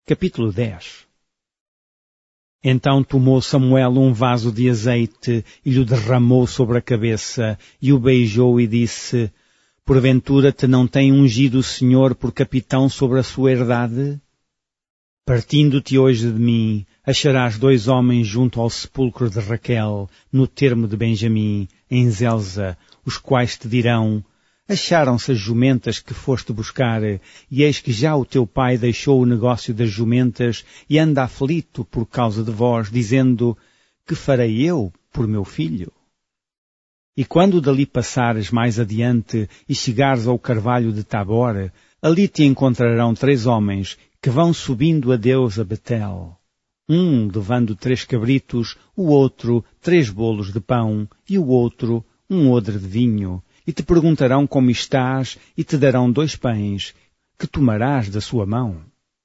Capítulo 10. Então tomou Samuel um vaso de azeite e lhe derramou sobre a cabeça, e o beijou e disse: Porventura te não tem ungido o Senhor por capitão sobre a sua herdade? Partindo-te hoje de mim, acharás 2 homens junto ao sepulcro de Raquel, no termo de Benjamim, em Zelza, os quais te dirão: Acharam-se as jumentas que foste buscar, e eis que já o teu pai deixou o negócio das jumentas e anda aflito por causa de vós, dizendo: Que farei eu por meu filho? E quando dali passares mais adiante e chegares ao carvalho de Tabor, ali te encontrarão 3 homens que vão subindo a Deus a Betel. Um levando 3 cabritos, o outro 3 bolos de pão, e o outro um odre de vinho. E te perguntarão como estás, e te darão 2 pães, que tomarás da sua mão.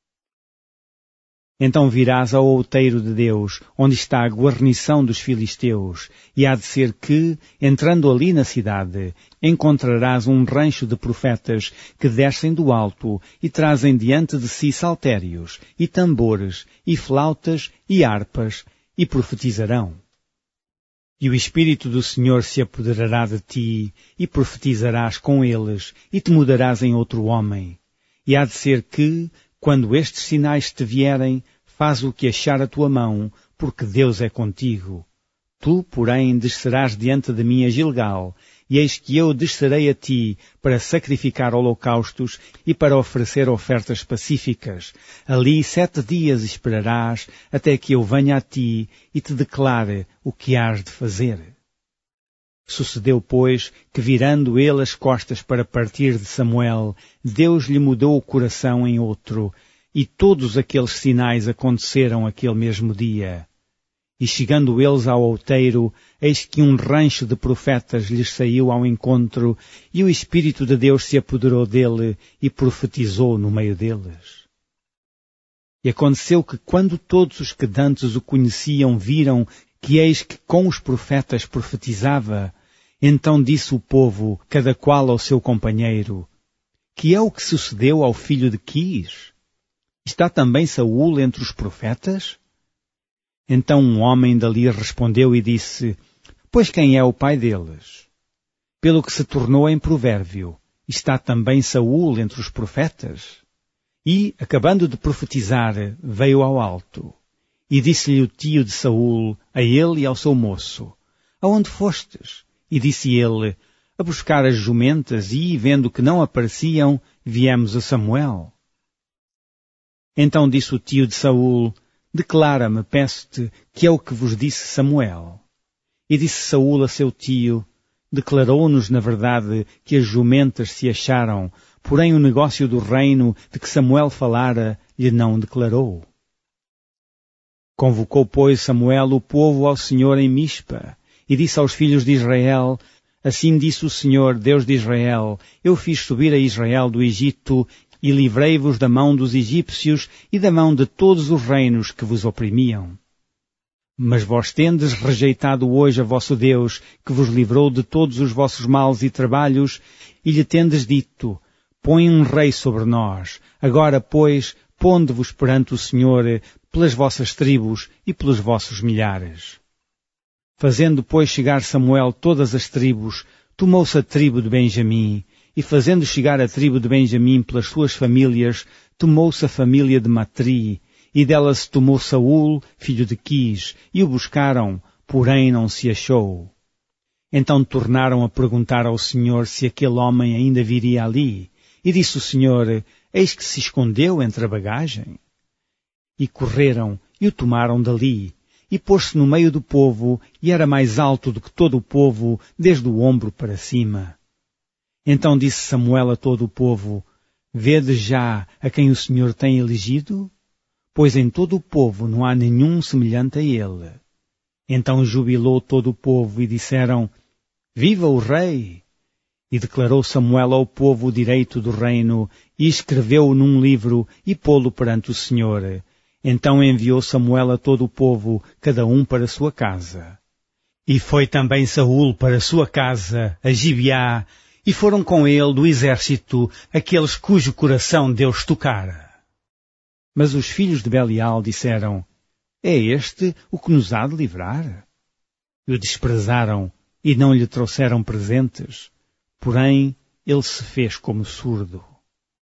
Então virás ao outeiro de Deus, onde está a guarnição dos filisteus, e há de ser que, entrando ali na cidade, encontrarás um rancho de profetas que descem do alto e trazem diante de si saltérios, e tambores, e flautas, e harpas, e profetizarão. E o Espírito do Senhor se apoderará de ti, e profetizarás com eles, e te mudarás em outro homem. E há de ser que, quando estes sinais te vierem, faz o que achar a tua mão, porque Deus é contigo. Tu, porém, descerás diante de mim a Gilgal, e eis que eu descerei a ti para sacrificar holocaustos e para oferecer ofertas pacíficas. Ali 7 dias esperarás, até que eu venha a ti e te declare o que hás de fazer. Sucedeu, pois, que virando ele as costas para partir de Samuel, Deus lhe mudou o coração em outro, e todos aqueles sinais aconteceram aquele mesmo dia. E chegando eles ao outeiro, eis que um rancho de profetas lhes saiu ao encontro, e o Espírito de Deus se apoderou dele e profetizou no meio deles. E aconteceu que quando todos os que dantes o conheciam viram que eis que com os profetas profetizava, então disse o povo, cada qual ao seu companheiro: Que é o que sucedeu ao filho de Quis? Está também Saul entre os profetas? Então um homem dali respondeu e disse: Pois quem é o pai deles? Pelo que se tornou em provérbio: Está também Saul entre os profetas? E, acabando de profetizar, veio ao alto. E disse-lhe o tio de Saul, a ele e ao seu moço: Aonde fostes? E disse ele: A buscar as jumentas, e, vendo que não apareciam, viemos a Samuel. Então disse o tio de Saul: Declara-me, peço-te, que é o que vos disse Samuel. E disse Saul a seu tio: Declarou-nos, na verdade, que as jumentas se acharam, porém o negócio do reino de que Samuel falara lhe não declarou. Convocou, pois, Samuel o povo ao Senhor em Mispa, e disse aos filhos de Israel: Assim disse o Senhor, Deus de Israel: Eu fiz subir a Israel do Egito, e livrei-vos da mão dos egípcios e da mão de todos os reinos que vos oprimiam. Mas vós tendes rejeitado hoje a vosso Deus, que vos livrou de todos os vossos males e trabalhos, e lhe tendes dito: Põe um rei sobre nós. Agora, pois, ponde-vos perante o Senhor pelas vossas tribos e pelos vossos milhares. Fazendo, pois, chegar Samuel todas as tribos, tomou-se a tribo de Benjamim, e fazendo chegar a tribo de Benjamim pelas suas famílias, tomou-se a família de Matri, e dela se tomou Saul, filho de Quis, e o buscaram, porém não se achou. Então tornaram a perguntar ao Senhor se aquele homem ainda viria ali, e disse o Senhor: Eis que se escondeu entre a bagagem. E correram, e o tomaram dali, e pôs-se no meio do povo, e era mais alto do que todo o povo, desde o ombro para cima. Então disse Samuel a todo o povo: Vede já a quem o Senhor tem elegido? Pois em todo o povo não há nenhum semelhante a ele. Então jubilou todo o povo e disseram: Viva o rei! E declarou Samuel ao povo o direito do reino, e escreveu-o num livro e pô-lo perante o Senhor. Então enviou Samuel a todo o povo, cada um para sua casa. E foi também Saul para sua casa, a Gibeá, e foram com ele do exército aqueles cujo coração Deus tocara. Mas os filhos de Belial disseram: é este o que nos há de livrar? E o desprezaram e não lhe trouxeram presentes. Porém, ele se fez como surdo.